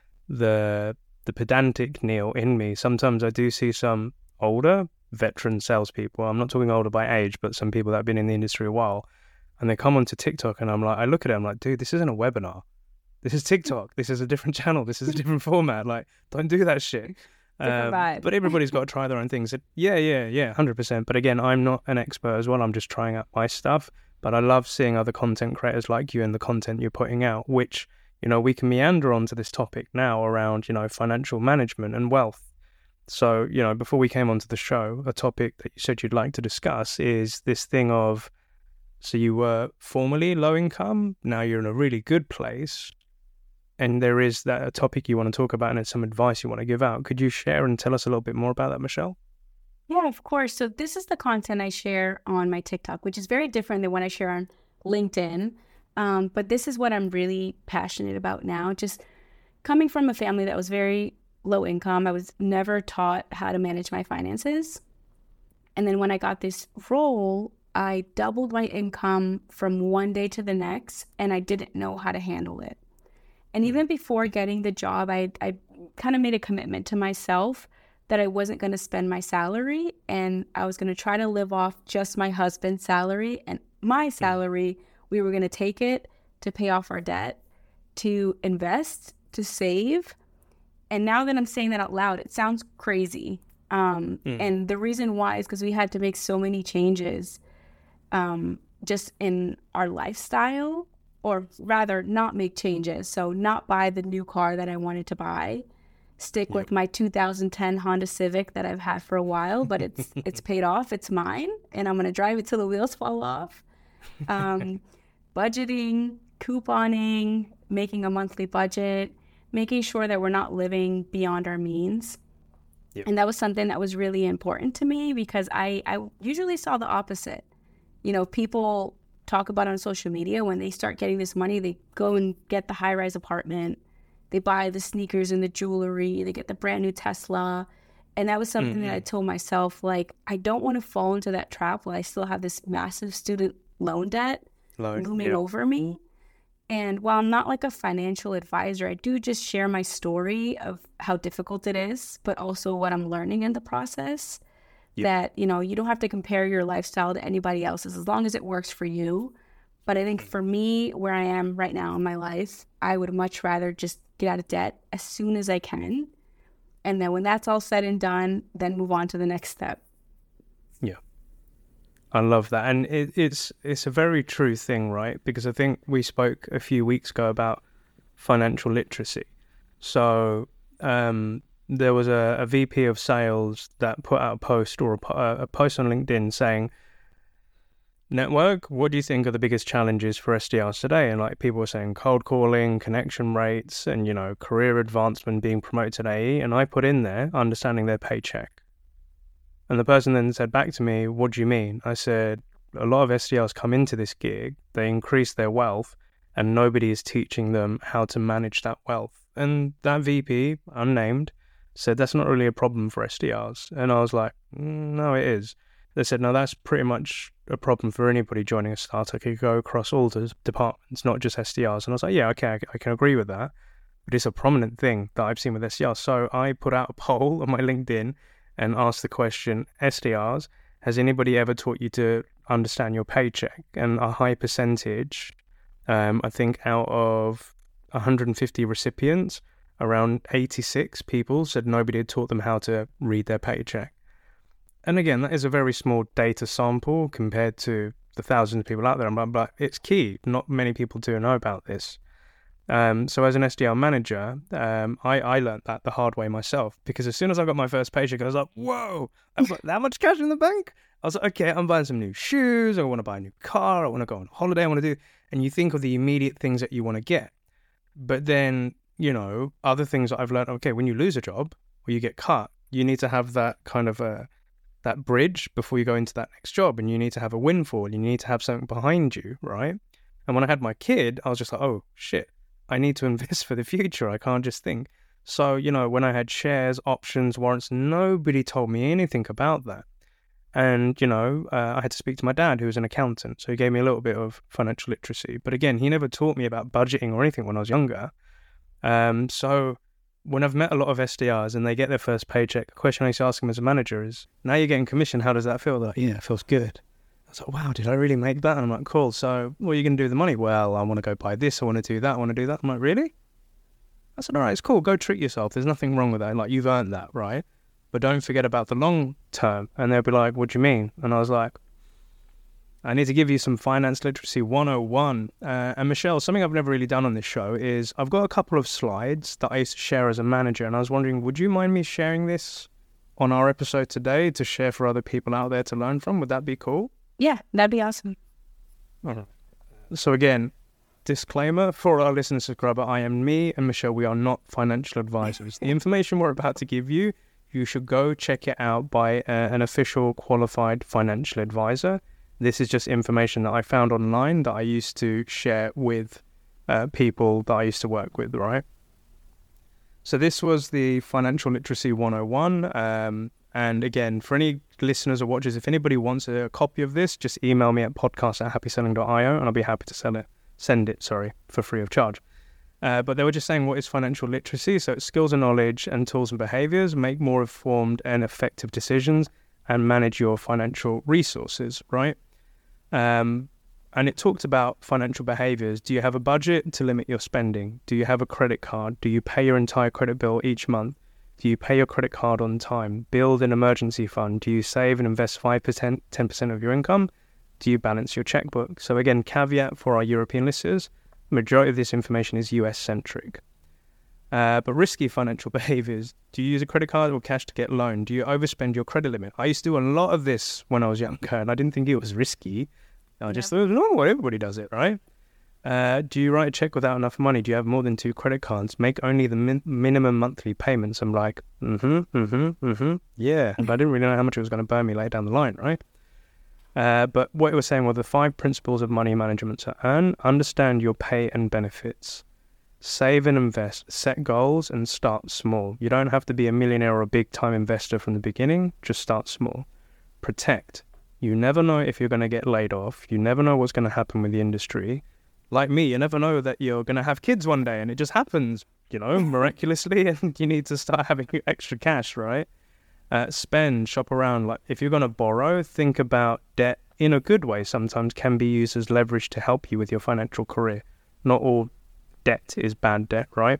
the pedantic Neil in me, sometimes I do see some older veteran salespeople. I'm not talking older by age, but some people that have been in the industry a while. And they come onto TikTok and I look at it, I'm like, dude, this isn't a webinar. This is TikTok. This is a different channel. This is a different format. Like, don't do that shit. But everybody's got to try their own things. Yeah, 100%. But again, I'm not an expert as well. I'm just trying out my stuff. But I love seeing other content creators like you and the content you're putting out, which, we can meander onto this topic now around, financial management and wealth. So, before we came onto the show, a topic that you said you'd like to discuss is this thing of, so you were formerly low income, now you're in a really good place. And there is a topic you want to talk about and it's some advice you want to give out. Could you share and tell us a little bit more about that, Michelle? Yeah, of course. So this is the content I share on my TikTok, which is very different than what I share on LinkedIn. But this is what I'm really passionate about now. Just coming from a family that was very low income, I was never taught how to manage my finances. And then when I got this role, I doubled my income from one day to the next, and I didn't know how to handle it. And even before getting the job, I kind of made a commitment to myself that I wasn't going to spend my salary and I was going to try to live off just my husband's salary and my salary. We were going to take it to pay off our debt, to invest, to save. And now that I'm saying that out loud, it sounds crazy. And the reason why is because we had to make so many changes just in our lifestyle. Or rather, not make changes. So not buy the new car that I wanted to buy. Stick with my 2010 Honda Civic that I've had for a while, but it's paid off. It's mine, and I'm going to drive it till the wheels fall off. Budgeting, couponing, making a monthly budget, making sure that we're not living beyond our means. Yep. And that was something that was really important to me because I usually saw the opposite. People talk about on social media when they start getting this money, they go and get the high-rise apartment, they buy the sneakers and the jewelry, they get the brand new Tesla. And that was something that I told myself, like, I don't want to fall into that trap while I still have this massive student loan debt looming over me. And while I'm not like a financial advisor, I do just share my story of how difficult it is, but also what I'm learning in the process. That, you don't have to compare your lifestyle to anybody else's as long as it works for you. But I think for me, where I am right now in my life, I would much rather just get out of debt as soon as I can. And then when that's all said and done, then move on to the next step. Yeah. I love that. And it's a very true thing, right? Because I think we spoke a few weeks ago about financial literacy. So, there was a VP of sales that put out a post or a post on LinkedIn saying, network, what do you think are the biggest challenges for SDRs today? And like people were saying cold calling, connection rates, and, career advancement, being promoted to AE. And I put in there, understanding their paycheck. And the person then said back to me, what do you mean? I said, a lot of SDRs come into this gig, they increase their wealth, and nobody is teaching them how to manage that wealth. And that VP, unnamed, said that's not really a problem for SDRs. And I was like, no, it is. They said, no, that's pretty much a problem for anybody joining a startup. It could go across all the departments, not just SDRs. And I was like, yeah, okay, I can agree with that. But it's a prominent thing that I've seen with SDRs. So I put out a poll on my LinkedIn and asked the question, SDRs, has anybody ever taught you to understand your paycheck? And a high percentage, I think out of 150 recipients, around 86 people said nobody had taught them how to read their paycheck. And again, that is a very small data sample compared to the thousands of people out there. But it's key. Not many people do know about this. So as an SDR manager, I learned that the hard way myself, because as soon as I got my first paycheck, I was like, whoa, I've got that much cash in the bank? I was like, okay, I'm buying some new shoes. I want to buy a new car. I want to go on holiday. I want to do, and you think of the immediate things that you want to get. But then, other things that I've learned, okay, when you lose a job or you get cut, you need to have that kind of that bridge before you go into that next job, and you need to have a windfall. You need to have something behind you, right? And when I had my kid, I was just like, oh, shit. I need to invest for the future. I can't just think. So, when I had shares, options, warrants, nobody told me anything about that. And, I had to speak to my dad, who was an accountant. So he gave me a little bit of financial literacy. But again, he never taught me about budgeting or anything when I was younger. So when I've met a lot of SDRs and they get their first paycheck, the question I used to ask them as a manager is, now you're getting commission, how does that feel? They're like, yeah, it feels good. I was like, wow, did I really make that? And I'm like, cool. So what are you going to do with the money? Well, I want to go buy this. I want to do that. I want to do that. I'm like, really? I said, all right, it's cool. Go treat yourself. There's nothing wrong with that. Like, you've earned that, right? But don't forget about the long term. And they'll be like, what do you mean? And I was like, I need to give you some finance literacy 101. And Michelle, something I've never really done on this show is I've got a couple of slides that I used to share as a manager. And I was wondering, would you mind me sharing this on our episode today to share for other people out there to learn from? Would that be cool? Yeah, that'd be awesome. All right. So again, disclaimer for our listener subscriber, I am me and Michelle. We are not financial advisors. The information we're about to give you, you should go check it out by an official qualified financial advisor. This is just information that I found online that I used to share with people that I used to work with, right? So this was the Financial Literacy 101. And again, for any listeners or watchers, if anybody wants a copy of this, just email me at podcast@happyselling.io and I'll be happy to send it for free of charge. But they were just saying, what is financial literacy? So it's skills and knowledge and tools and behaviors, make more informed and effective decisions and manage your financial resources, right? And it talked about financial behaviors. Do you have a budget to limit your spending? Do you have a credit card? Do you pay your entire credit bill each month? Do you pay your credit card on time? Build an emergency fund? Do you save and invest 5%, 10% of your income? Do you balance your checkbook? So again, caveat for our European listeners, majority of this information is US-centric. But risky financial behaviors. Do you use a credit card or cash to get a loan? Do you overspend your credit limit? I used to do a lot of this when I was younger, and I didn't think it was risky. I just thought, no, everybody does it, right? Do you write a check without enough money? Do you have more than 2 credit cards? Make only the minimum monthly payments. I'm like, yeah. But I didn't really know how much it was going to burn me later down the line, right? But what it was saying were the 5 principles of money management. So earn, understand your pay and benefits. Save and invest. Set goals and start small. You don't have to be a millionaire or a big-time investor from the beginning. Just start small. Protect. You never know if you're going to get laid off. You never know what's going to happen with the industry. Like me, you never know that you're going to have kids one day and it just happens, miraculously, and you need to start having extra cash, right? Spend, shop around. Like if you're going to borrow, think about debt in a good way. Sometimes can be used as leverage to help you with your financial career. Not all debt is bad debt, right?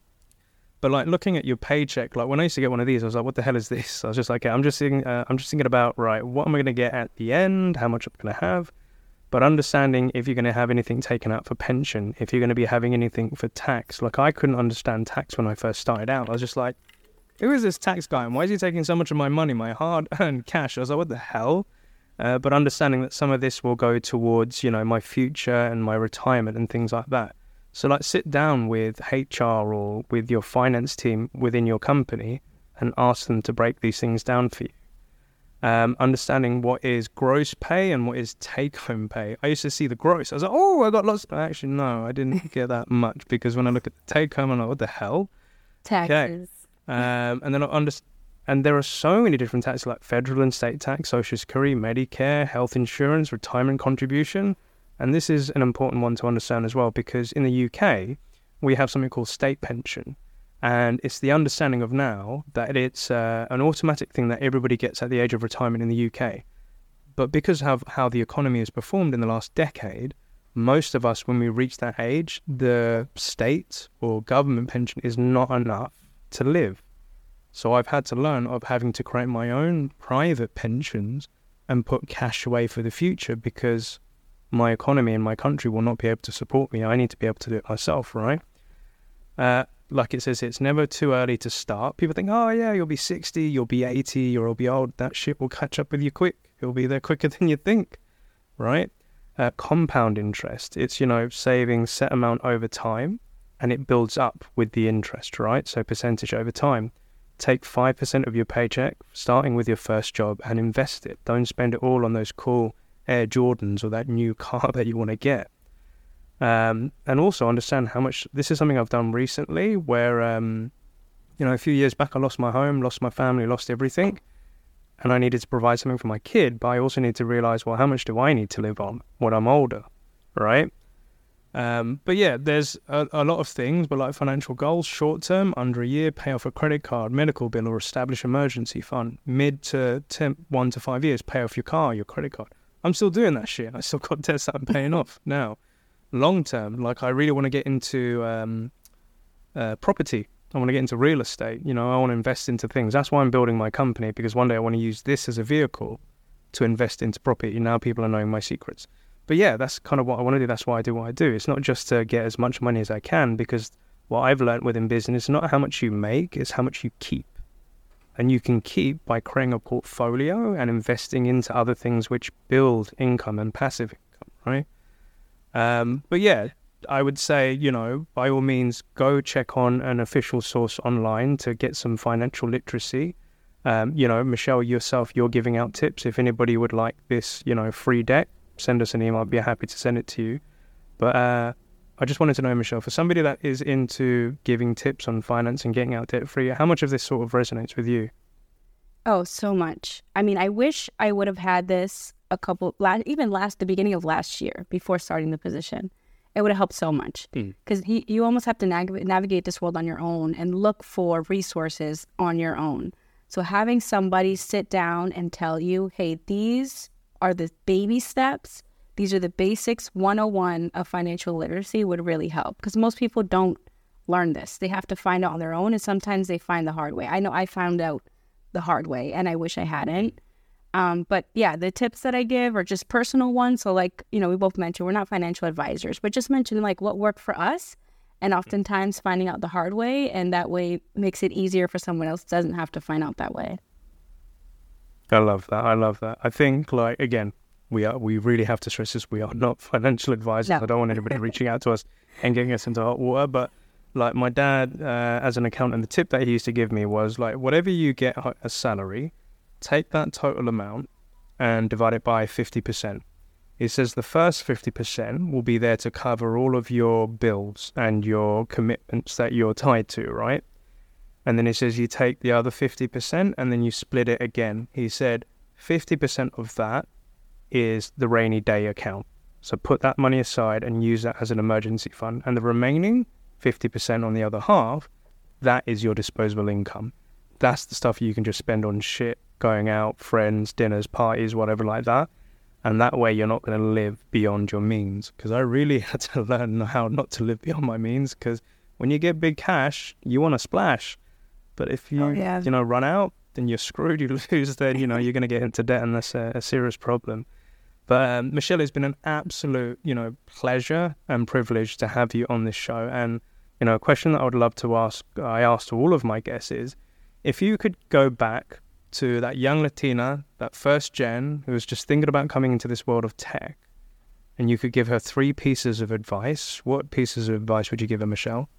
But like looking at your paycheck, like when I used to get one of these, I was like, what the hell is this? I was just like, okay, I'm just thinking about, right, what am I going to get at the end? How much I'm going to have? But understanding if you're going to have anything taken out for pension, if you're going to be having anything for tax. Like I couldn't understand tax when I first started out. I was just like, who is this tax guy? And why is he taking so much of my money, my hard-earned cash? I was like, what the hell? But understanding that some of this will go towards, my future and my retirement and things like that. So like sit down with HR or with your finance team within your company and ask them to break these things down for you. Understanding what is gross pay and what is take-home pay. I used to see the gross. I was like, oh, I got lots. Actually, no, I didn't get that much, because when I look at the take-home, I'm like, what the hell? Taxes. Okay. And then and there are so many different taxes, like federal and state tax, Social Security, Medicare, health insurance, retirement contribution. And this is an important one to understand as well, because in the UK, we have something called state pension. And it's the understanding of now that it's an automatic thing that everybody gets at the age of retirement in the UK. But because of how the economy has performed in the last decade, most of us, when we reach that age, the state or government pension is not enough to live. So I've had to learn of having to create my own private pensions and put cash away for the future because my economy and my country will not be able to support me. I need to be able to do it myself, right? Like it says, it's never too early to start. People think, oh yeah, you'll be 60, you'll be 80, or you'll be old. That shit will catch up with you quick. It'll be there quicker than you think, right? Compound interest. It's, saving set amount over time, and it builds up with the interest, right? So percentage over time. Take 5% of your paycheck, starting with your first job, and invest it. Don't spend it all on those cool Air Jordans or that new car that you want to get. And also understand how much, this is something I've done recently where, a few years back I lost my home, lost my family, lost everything. And I needed to provide something for my kid, but I also need to realize, well, how much do I need to live on when I'm older, right? But yeah, there's a lot of things, but like financial goals, short term, under a year, pay off a credit card, medical bill, or establish emergency fund. Mid to 1 to 5 years, pay off your car, your credit card. I'm still doing that shit. I still got debts that I'm paying off now. Long term, like I really want to get into property. I want to get into real estate. I want to invest into things. That's why I'm building my company, because one day I want to use this as a vehicle to invest into property. Now people are knowing my secrets. But yeah, that's kind of what I want to do. That's why I do what I do. It's not just to get as much money as I can, because what I've learned within business is not how much you make, it's how much you keep. And you can keep by creating a portfolio and investing into other things which build income and passive income, right? But yeah, I would say, by all means, go check on an official source online to get some financial literacy. Michelle, yourself, you're giving out tips. If anybody would like this, free deck, send us an email. I'd be happy to send it to you. But I just wanted to know, Michelle, for somebody that is into giving tips on finance and getting out debt free, how much of this sort of resonates with you? Oh, so much. I mean, I wish I would have had this the beginning of last year before starting the position. It would have helped so much because you almost have to navigate this world on your own and look for resources on your own. So having somebody sit down and tell you, hey, these are the baby steps. These are the basics 101 of financial literacy would really help, because most people don't learn this. They have to find out on their own, and sometimes they find the hard way. I know I found out the hard way, and I wish I hadn't. But yeah, the tips that I give are just personal ones. So like, we both mentioned we're not financial advisors, but just mention like what worked for us, and oftentimes finding out the hard way, and that way makes it easier for someone else doesn't have to find out that way. I love that. I think, like, again, we really have to stress this. We are not financial advisors. No. I don't want anybody reaching out to us and getting us into hot water. But like my dad, as an accountant, the tip that he used to give me was like, whatever you get as salary, take that total amount and divide it by 50%. He says the first 50% will be there to cover all of your bills and your commitments that you're tied to, right? And then he says you take the other 50% and then you split it again. He said 50% of that is the rainy day account. So put that money aside and use that as an emergency fund. And the remaining 50% on the other half, that is your disposable income. That's the stuff you can just spend on shit, going out, friends, dinners, parties, whatever like that. And that way you're not going to live beyond your means. Because I really had to learn how not to live beyond my means, because when you get big cash, you want to splash. But if you, run out, then you're screwed, you lose, then, you're going to get into debt, and that's a serious problem. But Michelle, it's been an absolute, pleasure and privilege to have you on this show. And, a question that I would love to ask, I asked to all of my guests is, if you could go back to that young Latina, that first gen, who was just thinking about coming into this world of tech, and you could give her 3 pieces of advice, what pieces of advice would you give her, Michelle?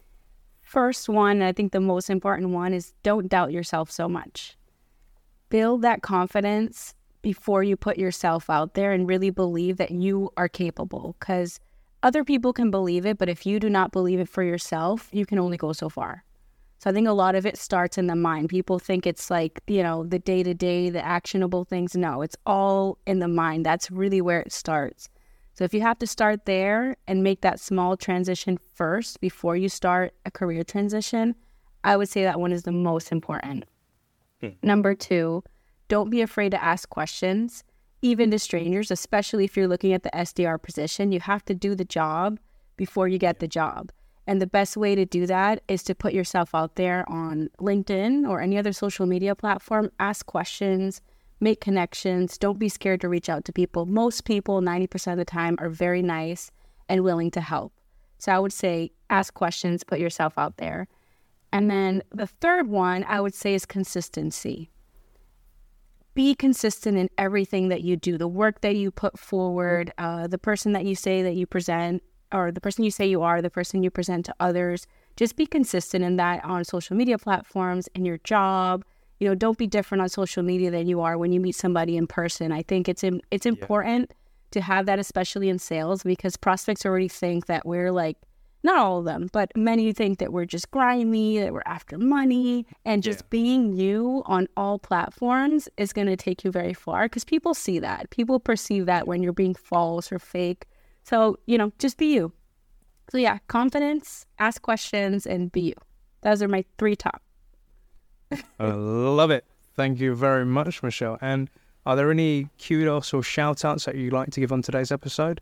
First one, I think the most important one, is don't doubt yourself so much. Build that confidence before you put yourself out there and really believe that you are capable, because other people can believe it, but if you do not believe it for yourself, you can only go so far. So I think a lot of it starts in the mind. People think it's like, the day-to-day, the actionable things. No, it's all in the mind. That's really where it starts. So if you have to start there and make that small transition first before you start a career transition, I would say that one is the most important. Number 2, don't be afraid to ask questions, even to strangers, especially if you're looking at the SDR position. You have to do the job before you get the job. And the best way to do that is to put yourself out there on LinkedIn or any other social media platform. Ask questions, make connections. Don't be scared to reach out to people. Most people, 90% of the time, are very nice and willing to help. So I would say ask questions, put yourself out there. And then the third one I would say is consistency. Be consistent in everything that you do, the work that you put forward, the person that you say that you present, or the person you say you are, the person you present to others. Just be consistent in that on social media platforms, in your job. You know, don't be different on social media than you are when you meet somebody in person. I think it's important to have that, especially in sales, because prospects already think that we're like, not all of them, but many think that we're just grimy, that we're after money, and just being you on all platforms is going to take you very far because people see that. People perceive that when you're being false or fake. So, you know, just be you. So yeah, confidence, ask questions, and be you. Those are my 3 top. I love it. Thank you very much, Michelle. And are there any kudos or shout outs that you'd like to give on today's episode?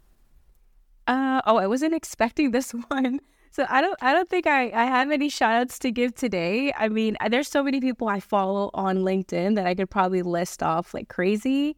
I wasn't expecting this one. So I don't think I have any shout outs to give today. I mean, there's so many people I follow on LinkedIn that I could probably list off like crazy.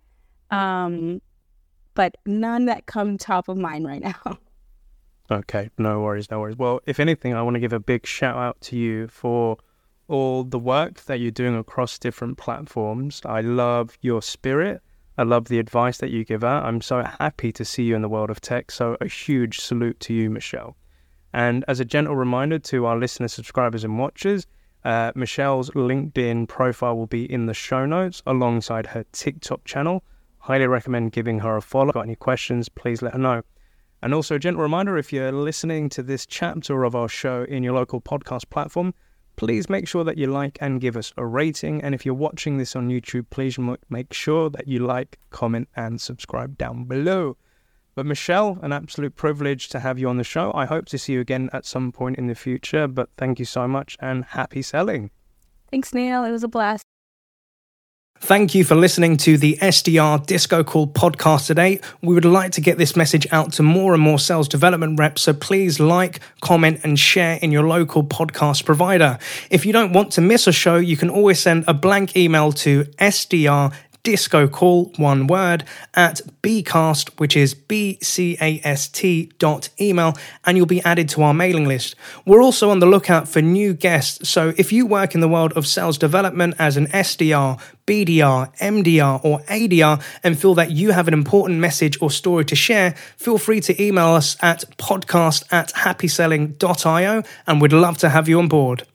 But none that come top of mind right now. Okay, no worries. Well, if anything, I want to give a big shout out to you for all the work that you're doing across different platforms. I love your spirit. I love the advice that you give out. I'm so happy to see you in the world of tech. So a huge salute to you, Michelle. And as a gentle reminder to our listeners, subscribers, and watchers, Michelle's LinkedIn profile will be in the show notes alongside her TikTok channel. Highly recommend giving her a follow. Got any questions, please let her know. And also a gentle reminder, if you're listening to this chapter of our show in your local podcast platform, please make sure that you like and give us a rating. And if you're watching this on YouTube, please make sure that you like, comment, and subscribe down below. But Michelle, an absolute privilege to have you on the show. I hope to see you again at some point in the future. But thank you so much and happy selling. Thanks, Neil. It was a blast. Thank you for listening to the SDR Disco Call podcast today. We would like to get this message out to more and more sales development reps, so please like, comment, and share in your local podcast provider. If you don't want to miss a show, you can always send a blank email to SDR Disco Call, one word, at bcast, which is bcast.email, and you'll be added to our mailing list. We're also on the lookout for new guests, so if you work in the world of sales development as an SDR, BDR, MDR, or ADR, and feel that you have an important message or story to share, feel free to email us at podcast@happyselling.io, and we'd love to have you on board.